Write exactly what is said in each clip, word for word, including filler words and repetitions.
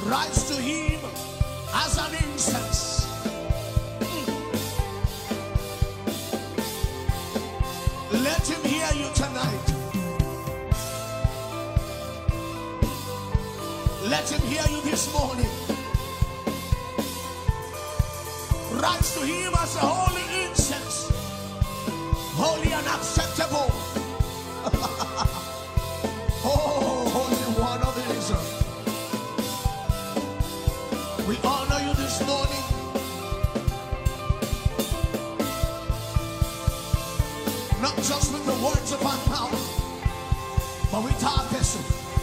Rise to him as an incense. Let him hear you tonight. Let him hear you this morning. Rise to him as a holy incense, holy and acceptable. Oh, Holy One of Israel, we honor you this morning. Not just with the words of our mouth, but with our vessel.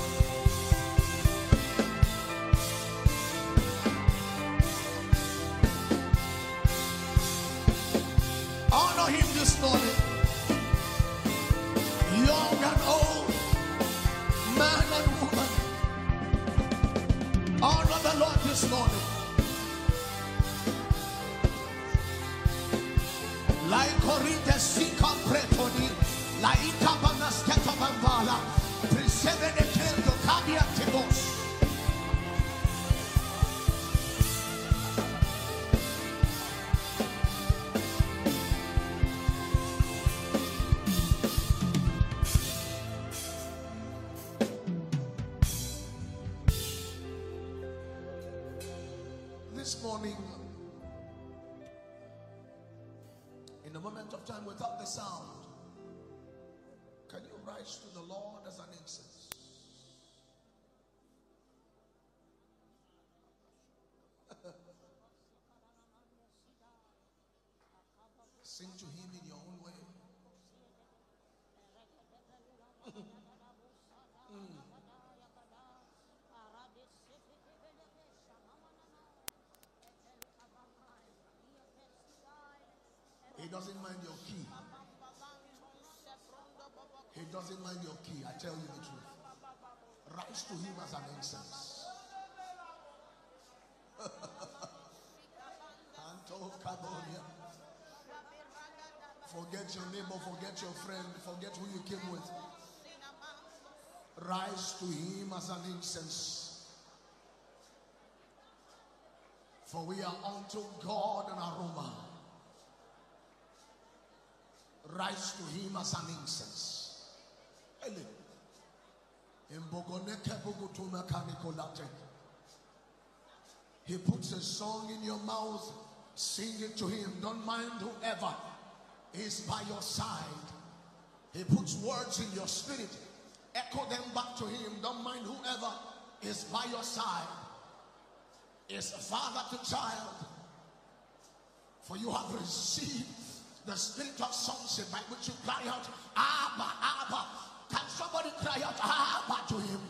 Honor him this morning. Young and old, man and woman, honor the Lord this morning. Like Corinthians, Sika Pretoni, Laika Banasketa Bambala, Presevene Kendo Kabia Tibos. This morning, in a moment of time without the sound, can you rise to the Lord as an incense? Sing to him in your own way. mm. He doesn't mind your key. He doesn't mind your key. I tell you the truth. Rise to him as an incense. Forget your neighbor, forget your friend, forget who you came with. Rise to him as an incense. For we are unto God an aroma. Rise to him as an incense. He puts a song in your mouth. Sing it to him. Don't mind whoever is by your side. He puts words in your spirit. Echo them back to him. Don't mind whoever is by your side. Is father to child. For you have received the spirit of sonship by which you cry out, Abba, Abba. Can somebody cry out, Abba to him?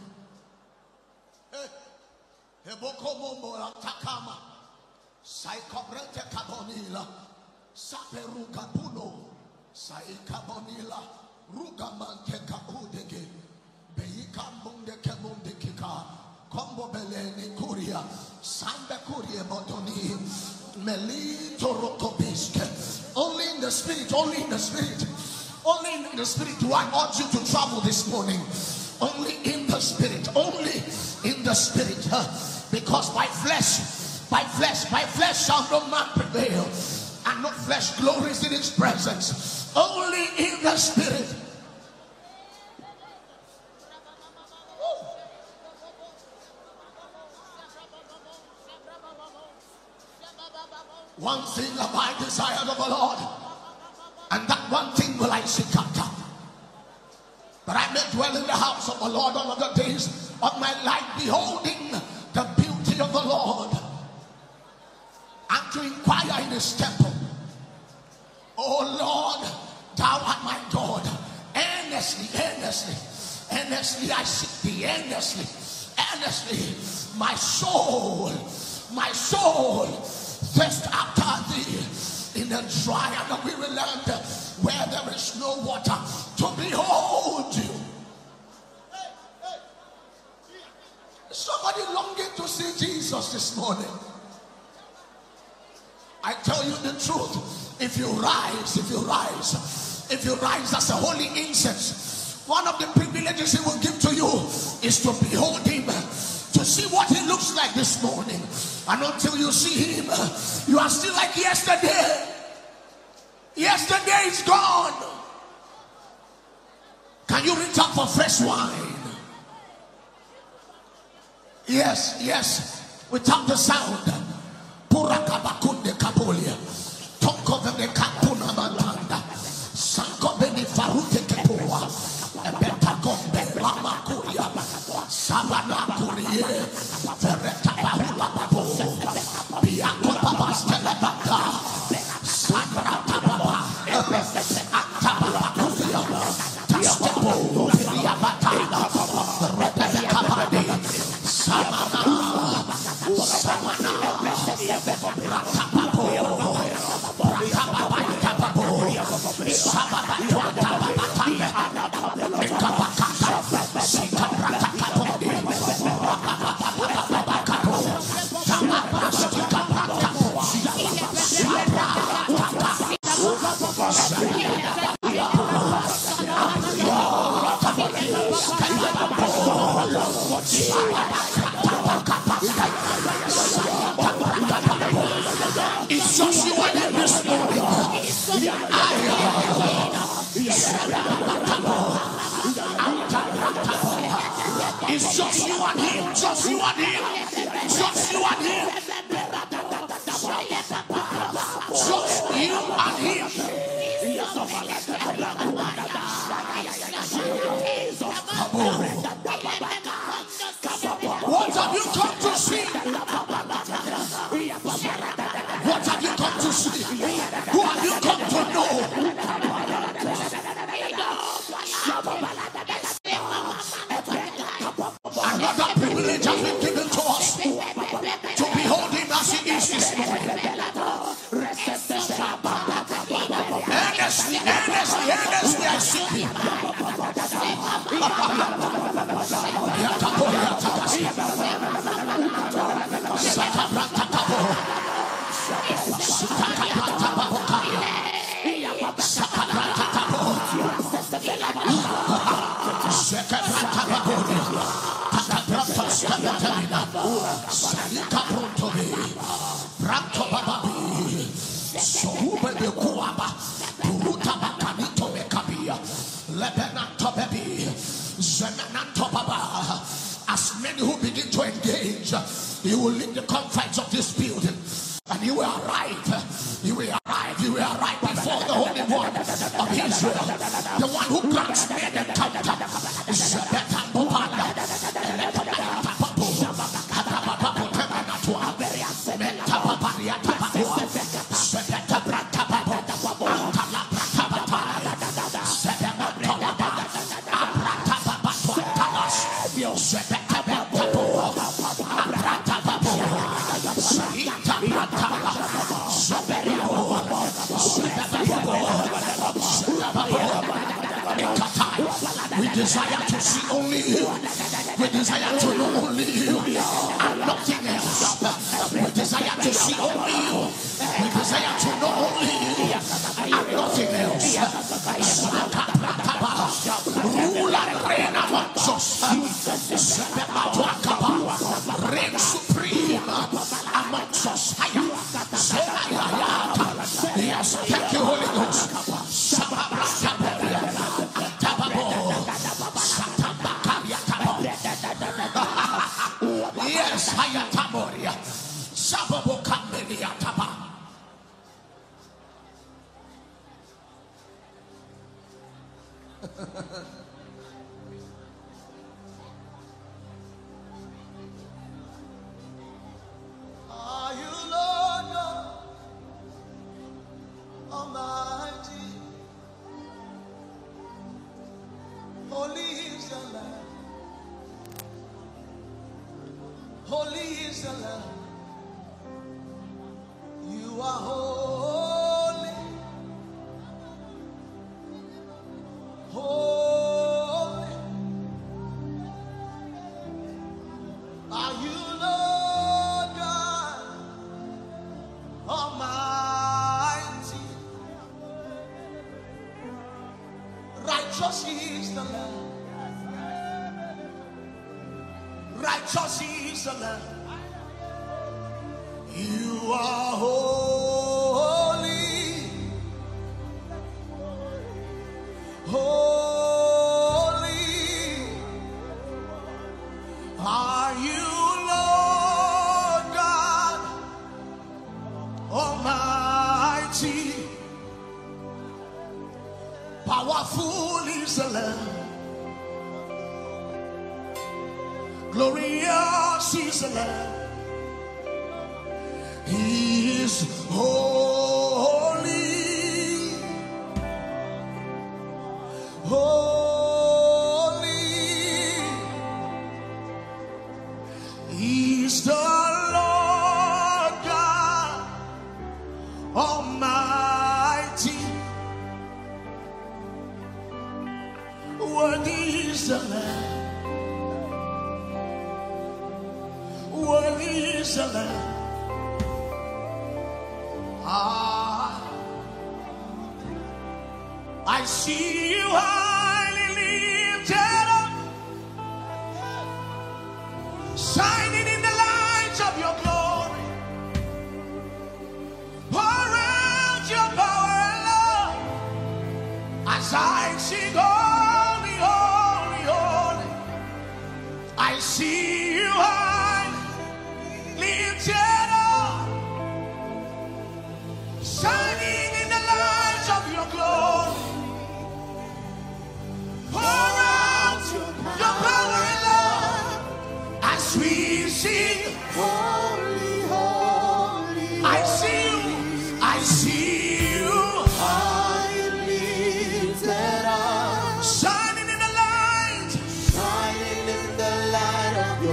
Heboko mombo takama. Saikobrete kabonila. Saperuka puno. Saikabonila. Rugamante kabudege. Beika munde kemunde kika. Kombo beleni kuria. Sambe kurie botoni. Melito rokobiske. Only in the spirit, only in the spirit, only in the spirit do I urge you to travel this morning. Only in the spirit, only in the spirit. Uh, because by flesh, by flesh, by flesh shall no man prevail. And no flesh glories in his presence. Only in the spirit. One thing have I desired of the Lord, and that one thing will I seek after, that I may dwell in the house of the Lord all of the days of my life, beholding the beauty of the Lord, and to inquire in his temple. Oh Lord, thou art my God. Earnestly, earnestly, earnestly I seek thee, earnestly, earnestly, my soul, my soul thirst after thee in a dry and a weary land where there is no water, to behold you. Hey, hey. Somebody longing to see Jesus this morning. I tell you the truth, if you rise, if you rise, if you rise as a holy incense, one of the privileges he will give to you is to behold him to see what he looks like this morning. And until you see him, you are still like yesterday. Yesterday is gone. Can you reach out for fresh wine? Yes, yes. Without the sound. Purakabakunde kapolia. Tonkovene kapuna matanda. Sankobeni farute kepoa. Ebeta gombe ramakuya. Sabana kurie. Fereta bahula babo. Biako babas telebata. Sandra tababa. Atababa kuya. Tastepo. Riabatana. Repete kabadi. Samana. Samana. Ratapapo. Ratapapo. Ratapapo. Sababa. It's just you and him this morning. It's just you and him, just you and him, just you and him, just you and him. What have you come to see? What have you come to see? Who have you come to know? Another privilege has been given to us to behold him as he is this morning. Earnestly, earnestly, earnestly I seek him. As many who begin to engage, you will leave the confines of this building and you will arrive, you will arrive, you will arrive before the Holy One of Israel, the one who grants me an encounter. We desire to see only you. We desire to know only you and nothing else. We desire to see only you. We desire to know only you and nothing else. Rule and reign amongst us. Reign supreme amongst us. Yes, thank you, Holy Ghost. Yes, Hayatamoria. Sababo Kambelia Taba. Are you Lord God Almighty? Holy is the Lamb. Holy is the Lamb. You are holy. Holy. Are you Lord God Almighty? Righteous is the Lamb. Righteous Righteous is the Lamb. You are holy. Holy are you, Lord God Almighty. Powerful is the Lamb. Glorious is the Lamb. He is holy. Holy is the Lord God Almighty. Worthy is the Lamb. Worthy is the Lamb. Ah, I see you highly lifted up, shining in the light of your glory. Pour out your power and love as I sing holy, holy, holy. I see you highly lifted up, shining in the light of your glory. Pour out your power and love as we sing holy, holy. I see you, I see you high lifted up, shining in the light, shining in the light of your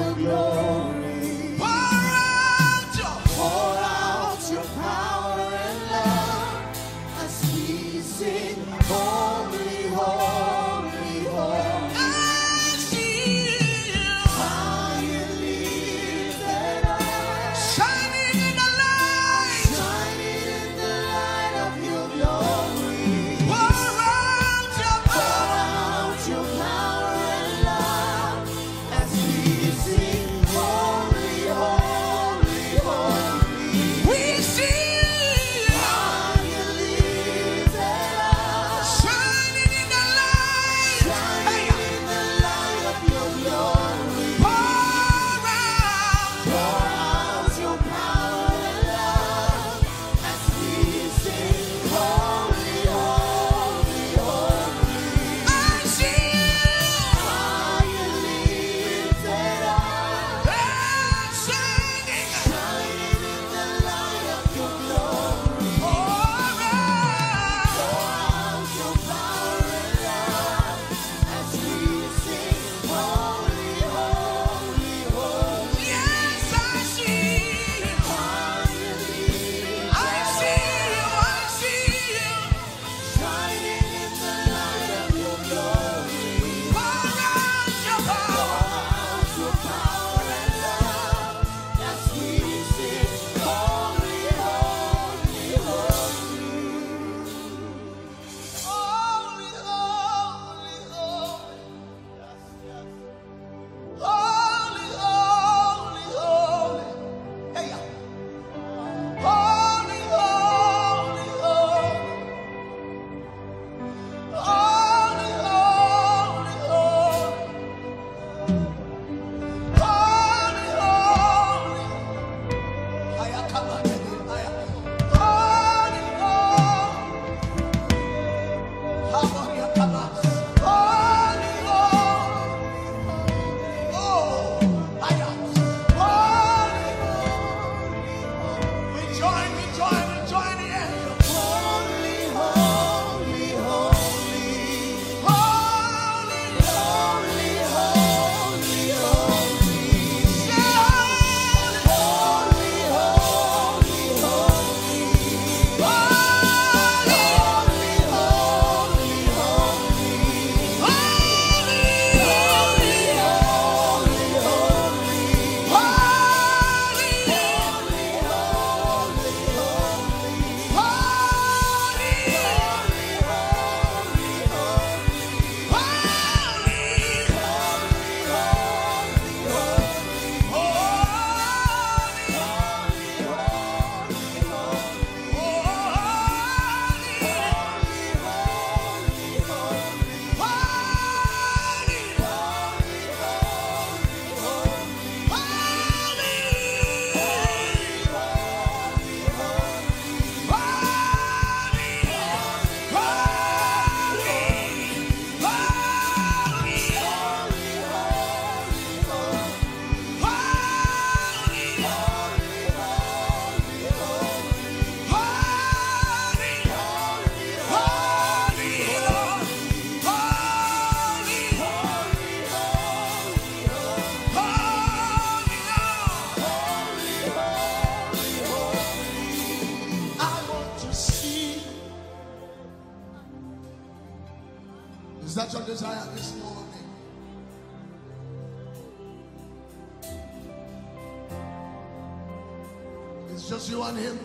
Is that your desire this morning? It's just you and him.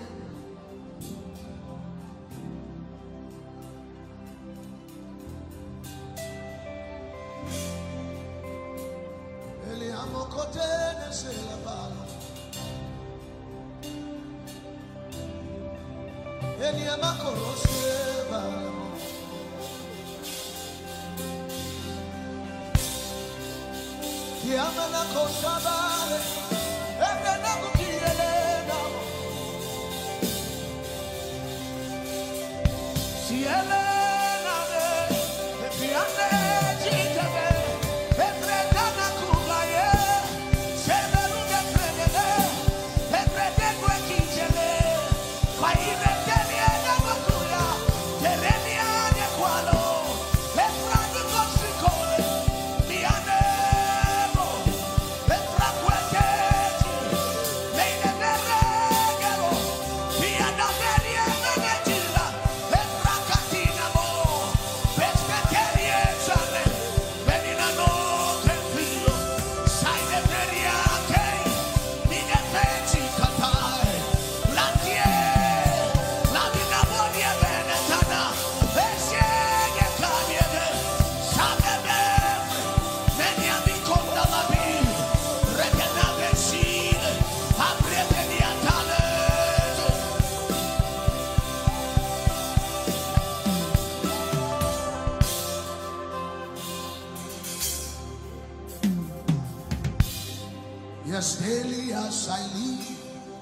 Yes, daily as I live,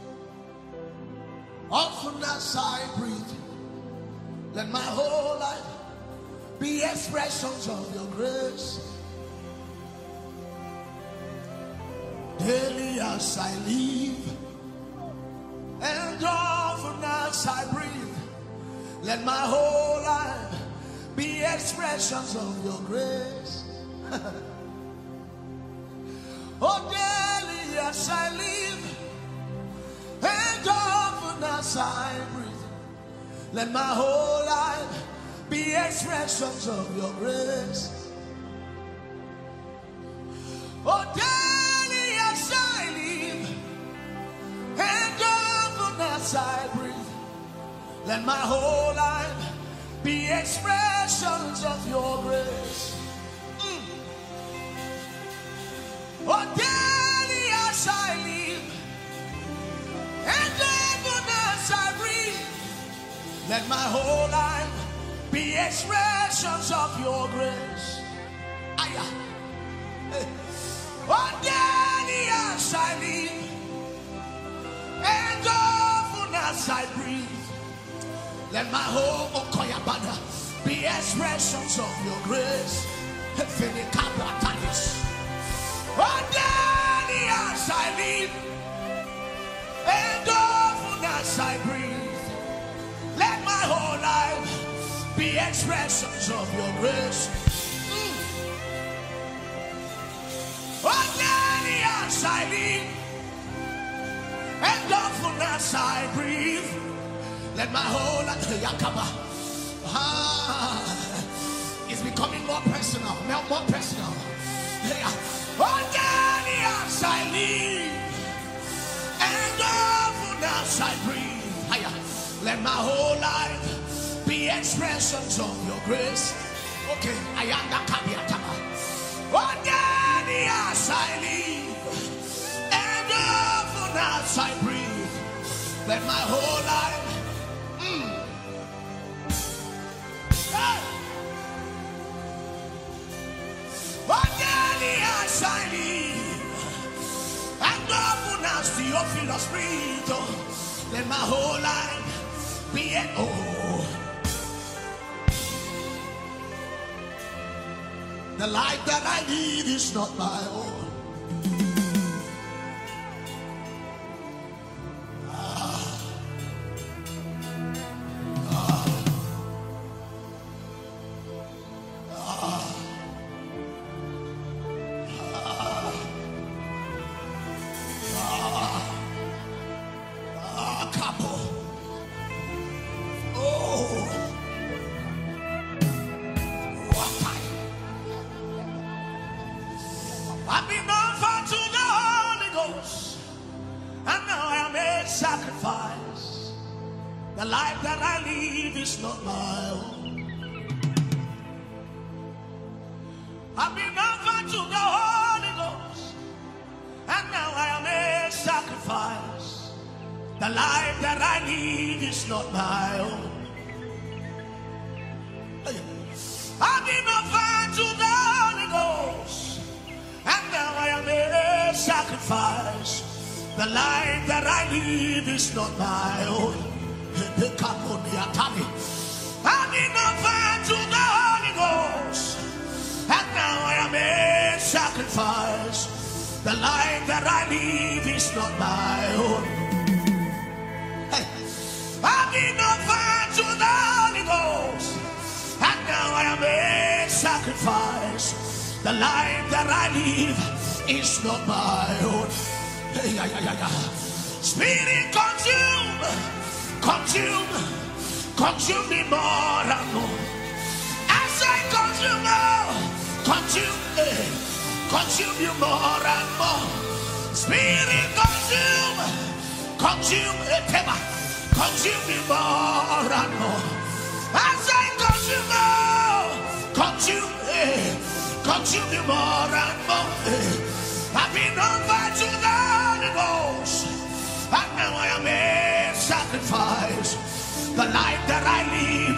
often as I breathe, let my whole life be expressions of your grace. Daily as I live, and often as I breathe, let my whole life be expressions of your grace. Oh, daily as I live, and often as I breathe, let my whole life be expressions of your grace. Oh, daily as I live, and often as I breathe, let my whole life be expressions of your grace. Mm. Oh, daily as I live, and often as I breathe, let my whole life be expressions of your grace. Aya. Oh, daily as I live, and often as I breathe, let my whole Okoyabana be expressions of your grace. Oh, daily as I live, and often as I breathe, let my whole life be expressions of your grace. Mm. Oh, daily as I live, and often as I breathe, let my whole life, ah, it's becoming more personal, more, more personal. Oh, daily as I live, and often as I breathe, let my whole life be expressions of your grace. Okay, I am the Kabiatama. Oh, daily as I live, and often as I breathe, let my whole life. Mm. Hey. Oh, daily as I live, and often as the Theophilus breathe, let my whole life be an oh. The life that I live is not my own. Ah. Ah. Ah. Ah. Ah. Capo. Oh. What time? life that I live is not my own. I've been offered to the Holy Ghost, and now I am a sacrifice. The life that I live is not my own. I've been offered to the Holy Ghost, and now I am a sacrifice. The life that I live is not my own. I've been offered to the Holy Ghost, and now I am a sacrifice. The life that I live is not my own. Hey. I've been offered to the Holy Ghost, and now I am a sacrifice. The life that I live is not my own. Hey, yeah, yeah, yeah. Spirit, consume, consume, consume me more and more. As I consume, consume, eh, consume you more and more. Spirit, consume, consume, eh, consume me more and more. As I consume, consume, eh, consume you more and more. Eh. I've been offered to the Holy Ghost, and now I am a sacrifice. The life that I live.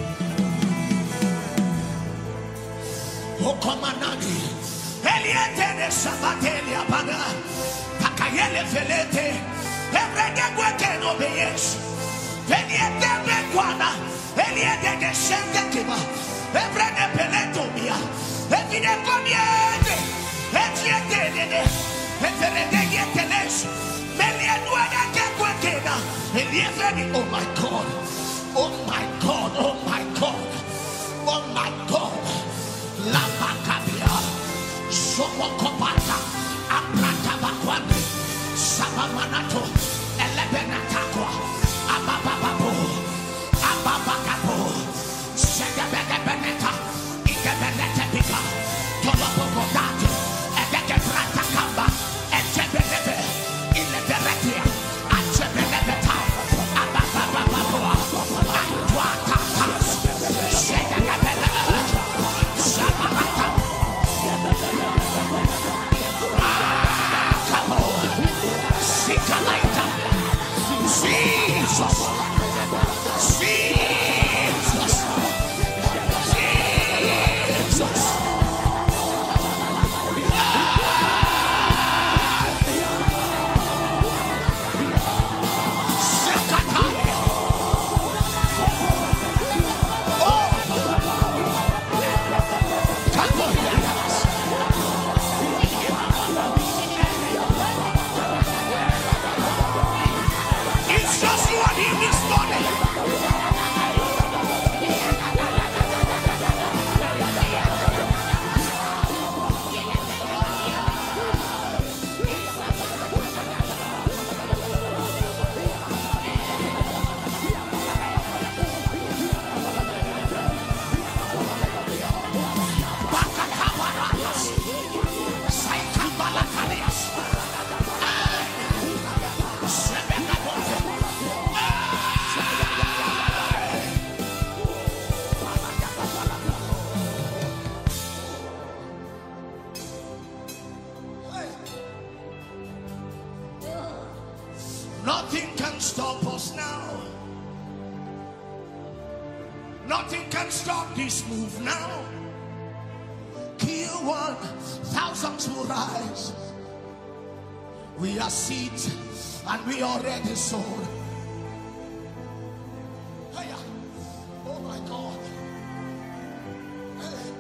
Oh, come on, Nani. Eliete de Sabatelia Baga, Takayele Felete, Ebrege Gweke no Beyes, Eliete Bequana, Eliete de Shentekiba, Ebrege Peletomia, Evide Comiete, Etiete, Eferege Teles, Meliaduana Gwekena, Eliete. Oh my God, oh my God, oh my God, oh my God, La Macabia, Sokopata, Abrata Bakwande, Sabamanato, Elebenataqua, Abababu, Ababakabu, Segabeneta, Ikabeneta Pipa, Tolopodati, Edekebrata Kamba, Etebebe, Ileberetia, Atebebeta, Abababu, Atwata, Segabella, Sabamata. Jesus, Jesus, Jesus. Nothing can stop us now. Nothing can stop this move now. Kill one, thousands will rise. We are seeds and we already sown. Hey, oh my God. Hey.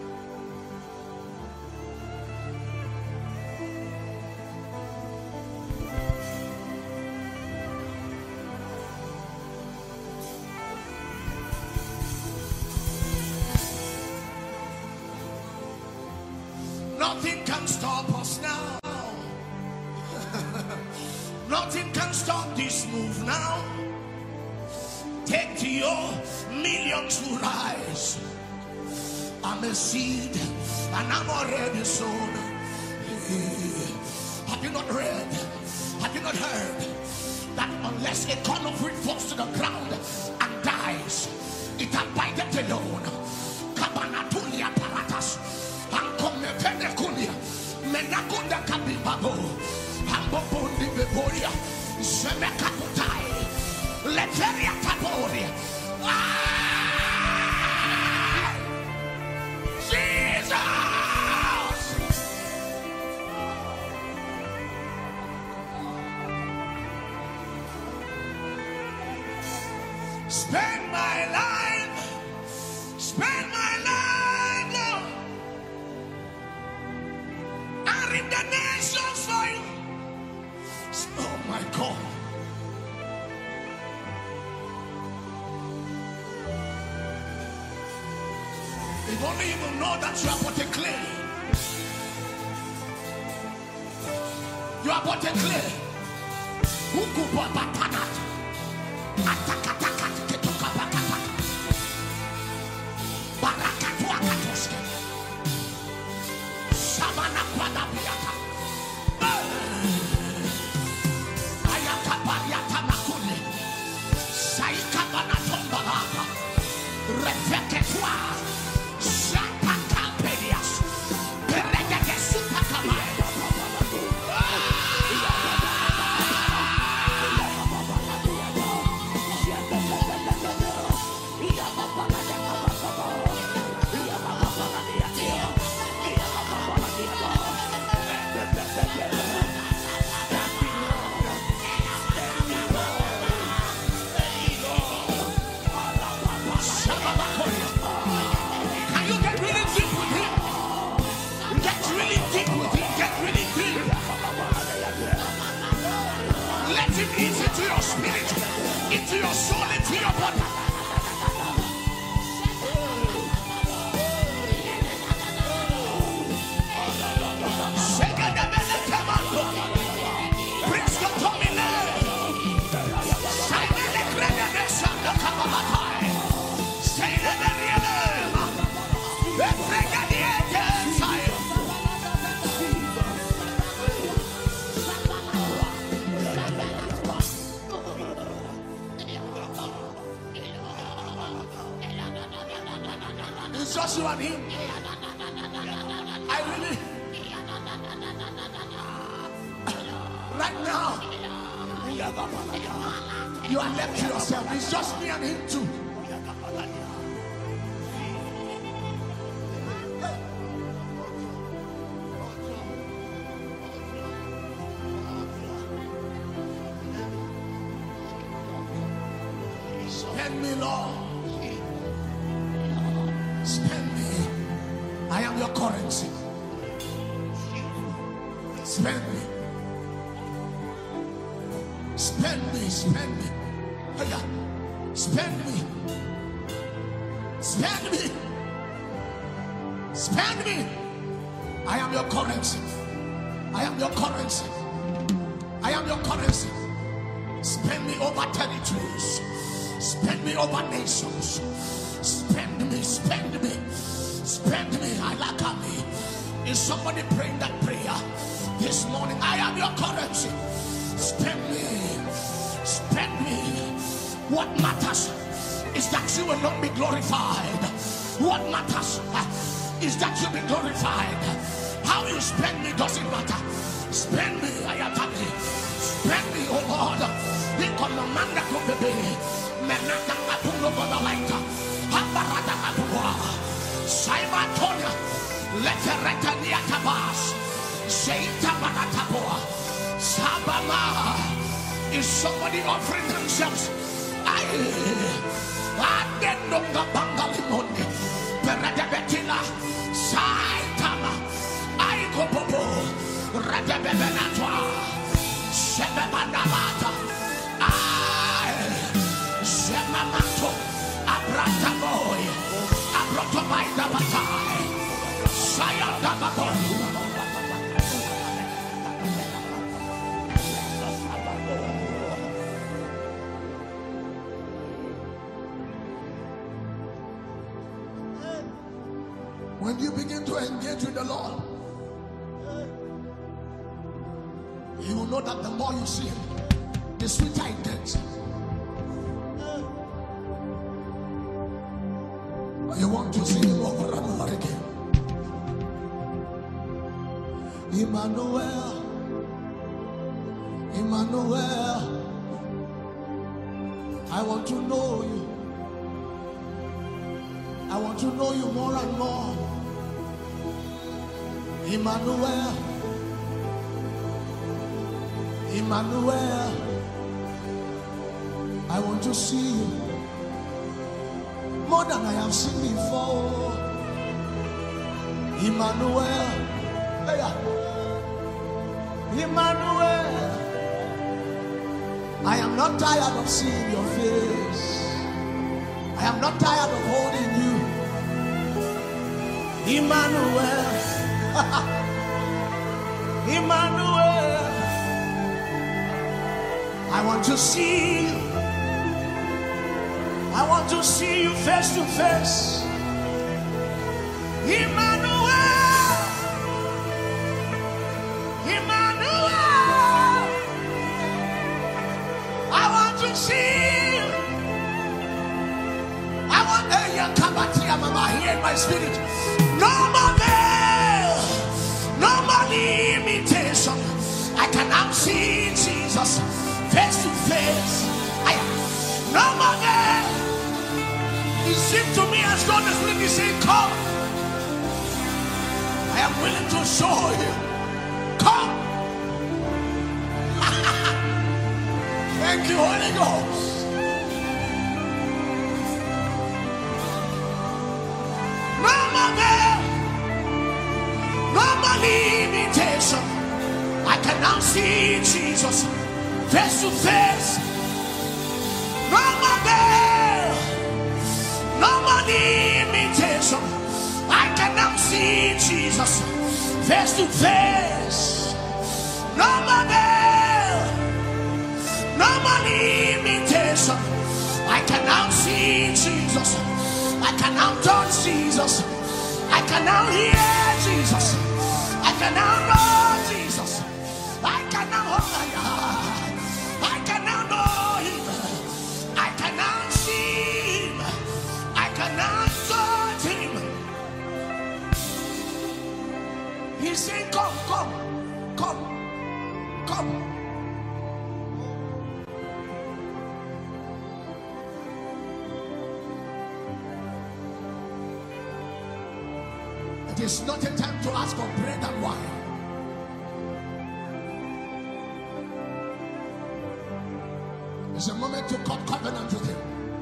Nothing can stop us now. Nothing can stop this move now. Take to your millions to rise. I'm a seed and I'm already sown. Have you not read? Have you not heard that unless a corn of wheat falls to the ground and dies, it abideth alone. Kabanatulia paratas, Ankomepene kulia, Menakunda kabibabo, Ambobundi beboria, Semekaputai, Leteria taboria. Jesus! Spend my life, spend my life, Lord, and in the nations for you. Oh my God. If only you will know that you are but a clay. You are but a clay. Who could but batanat? Atakatakat ketokabakatak. Barakatuakatoske. Sabana kwadabiata. Ayakabariata makuli. Saikabana tombalaka. Refeketwa. Into your spirit, into your soul, into your body. It's just you and him. I really, right now, you are left to yourself. It's just me and him too. Spend me, Lord. Spend me. I am your currency. Spend me. Spend me. Spend me. Spend me. Spend me. Spend me. I am your currency. I am your currency. I am your currency. Spend me over territories. Spend me over nations. Spend me, spend me, spend me. I like me. Is somebody praying that prayer this morning? I am your currency. Spend me, spend me. What matters is that you will not be glorified. What matters is that you be glorified. How you spend me doesn't matter. Spend me, I am happy. Spend me, oh Lord. Ikomanda kubebe, menanda kapulo bodalaita, hambarada kapua, Simon Tonya, letereta niatabas, seita manatapua, sabama. Is somebody offering themselves? I, I didn't know bangalimoni, peradabetila, saitama, I go popo, radabebenatwa, sebebandamata. Semamato, Abrata boy, Abrata by the Batai, Sayadababoy. When you begin to engage with the Lord, you will know that the more you see Him, the sweeter it gets. You want to see him over and over again. Emmanuel, Emmanuel, I want to know you. I want to know you more and more. Emmanuel, Emmanuel, I want to see you more than I have seen before. Emmanuel, Emmanuel, I am not tired of seeing your face. I am not tired of holding you. Emmanuel, Emmanuel, I want to see you. I want to see you face to face. Emmanuel, Emmanuel, I want to see you. I want to hear Kabatia Mama here in my spirit. No more veil, no more limitation. I can now see Jesus face to face. I no more veil. It seems to me as God is really saying, come. I am willing to show you. Come. Thank you, Holy Ghost. No more veil. No more limitation. I can now see Jesus face to face. No more veil. No more limitation. I can now see Jesus face to face. No more veil. No more limitation. I can now see Jesus. I can now touch Jesus. I can now hear Jesus. I can now know Jesus. I can now I can now know him. I can now see him. I can now touch him. He's saying, come, come, come, come. It is not a time to ask for bread and wine. It's a moment to cut covenant with him.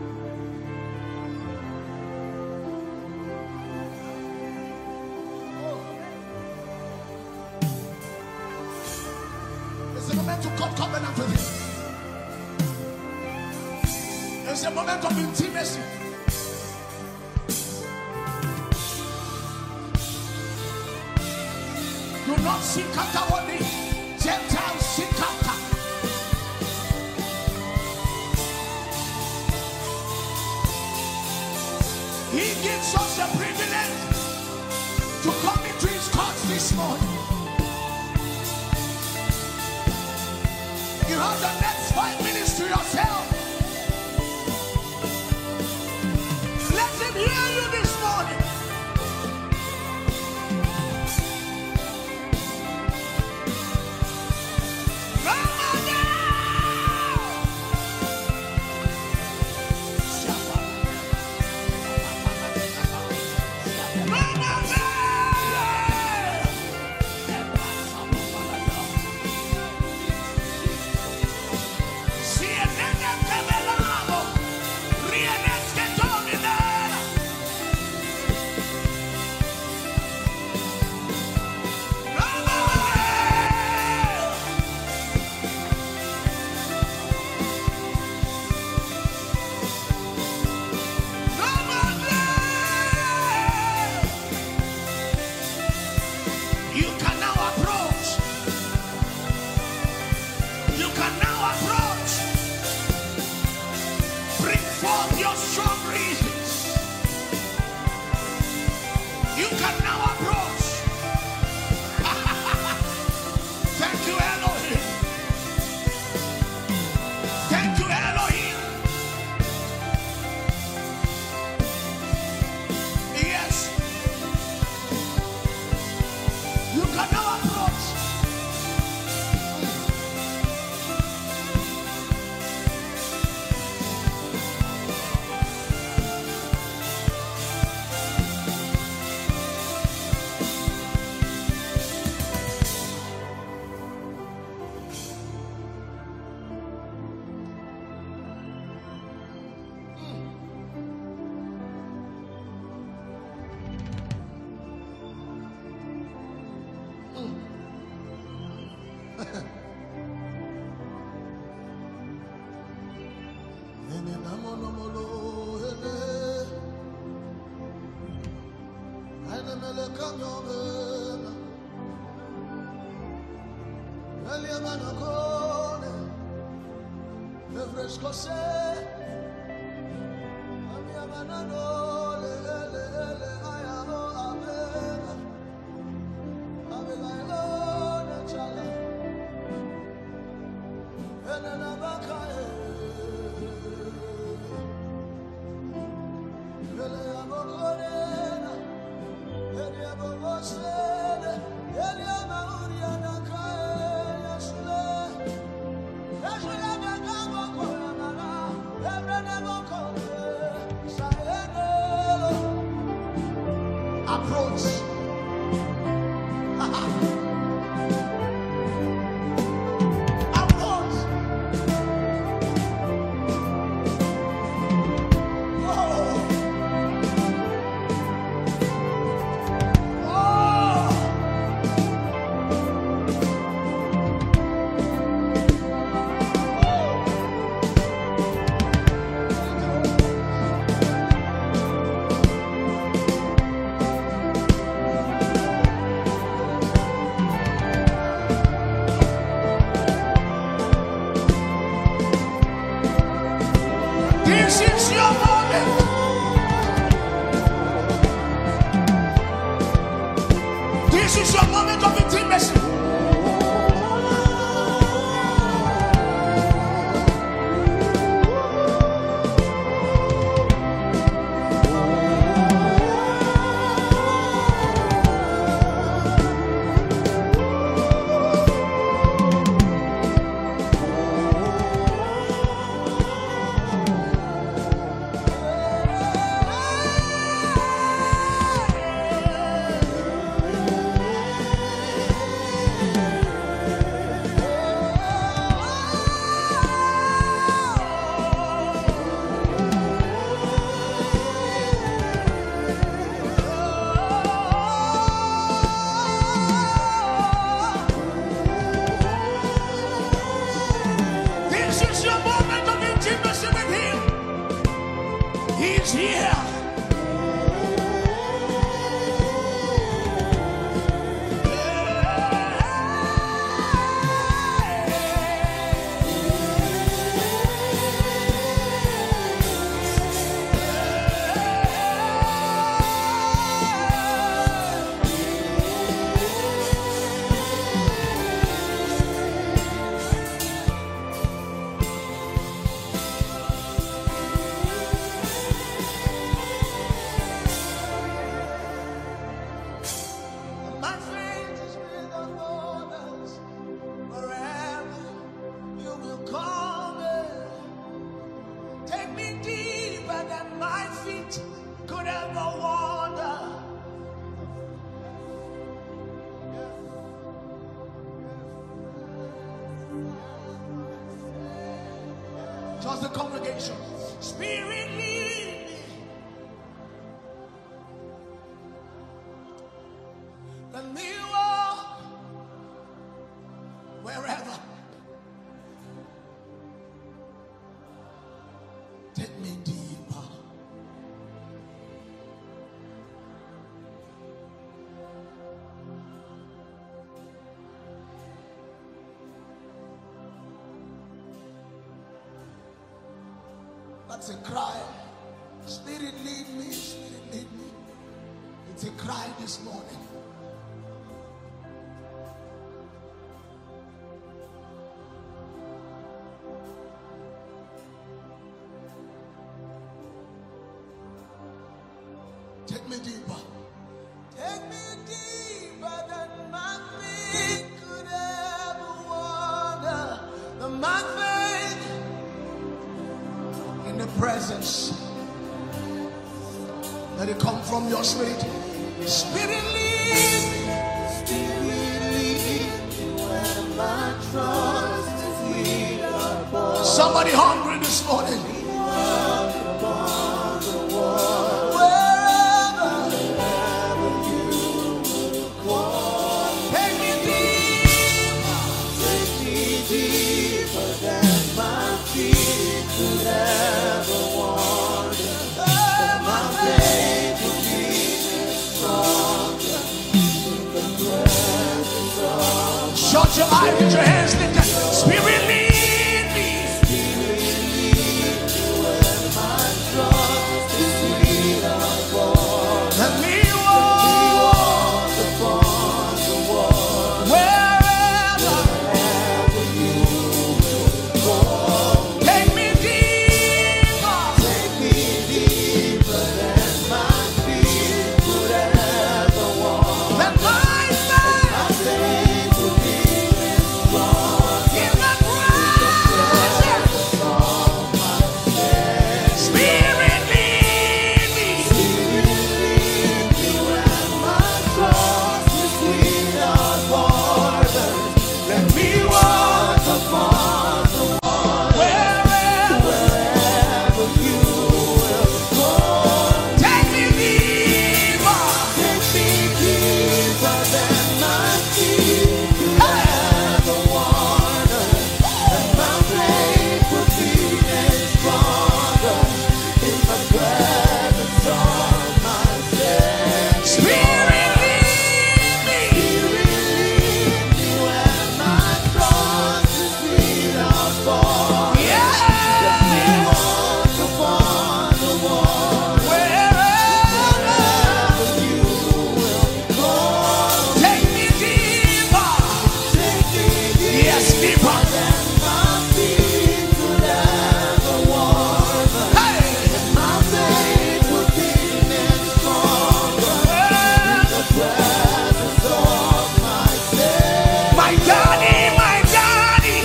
It's a moment to cut covenant with him. It's a moment of intimacy. Do not seek after only Gentiles, seek after. He gives us the privilege to come into his courts this morning. You have the next five minutes to yourself. Let him hear you this morning. Just the congregation. Spirit, lead me. Let me walk wherever. Take me deeper. That's a cry. Spirit, lead me. Spirit, lead me. It's a cry this morning. Take me deeper. Take me deeper than my feet could ever wander. The my faith in the presence. Let it come from your spirit. Spirit, lead me. Spirit, lead me where my trust is weak upon. Somebody hungry this morning. Stronger. high. Get your hands lifted. Spirit, lead me. Let me walk wherever. Take me deeper. Take me deeper than my feet could ever walk. Let my faith will be strong in the presence of my Savior. Spirit, lead me. Spirit, lead me when my trust is without borders. Let me walk upon the wherever, wherever you will go. Take me deeper. Take me deeper than my feet could ever wander. And my faith will be made stronger in the presence of my Savior. Spirit, lead me. Spirit, lead me when my trust is without borders. Yeah. Let me walk upon the water wherever you will go. Take me deeper. Take me deeper. Yes, deeper than my feet could ever wander. Hey. And my faith will be made stronger in the presence of my Savior. My daddy, my daddy,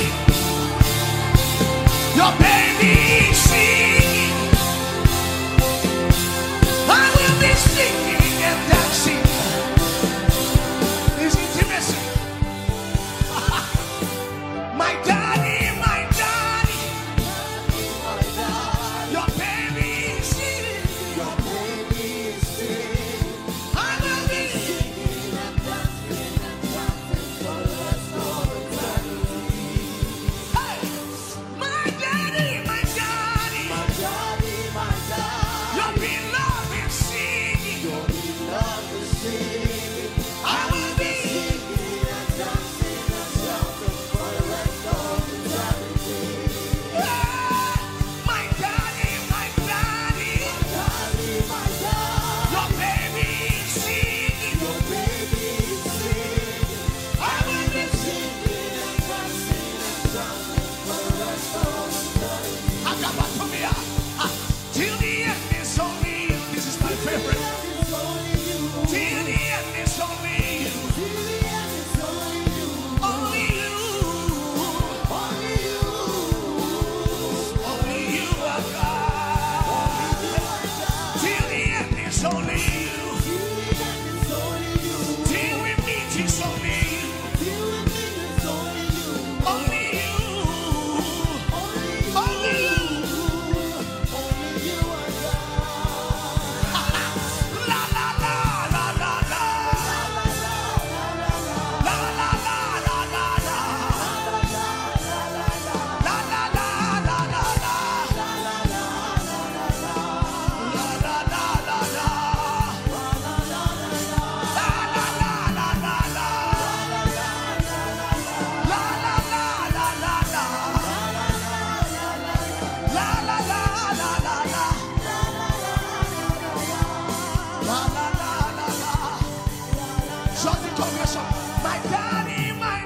your baby is singing. I will be singing and dancing. It's intimacy. My daddy, my daddy, your baby is singing. Your baby is singing. I will be singing and dancing and dancing for the rest of eternity. Hey, my daddy, my daddy, my daddy, my daddy, your beloved is singing. Your beloved is singing. I will be singing and dancing and shouting for the rest of eternity. Yeah, my daddy, my daddy, my daddy, my daddy, your baby is singing. Your baby is singing. I will be singing and dancing and shouting for the rest of eternity. Agabatomia. Ah, till the end is only you. This is my favorite. Till the end is only you. Only you. Only you. Only you are God. Till the end is only you. Till we meet is only you. Only you. Only you. La la la la la la. La la la la la la. La la la la la la. La la la la la. La la la la la. La la la la la. My daddy, my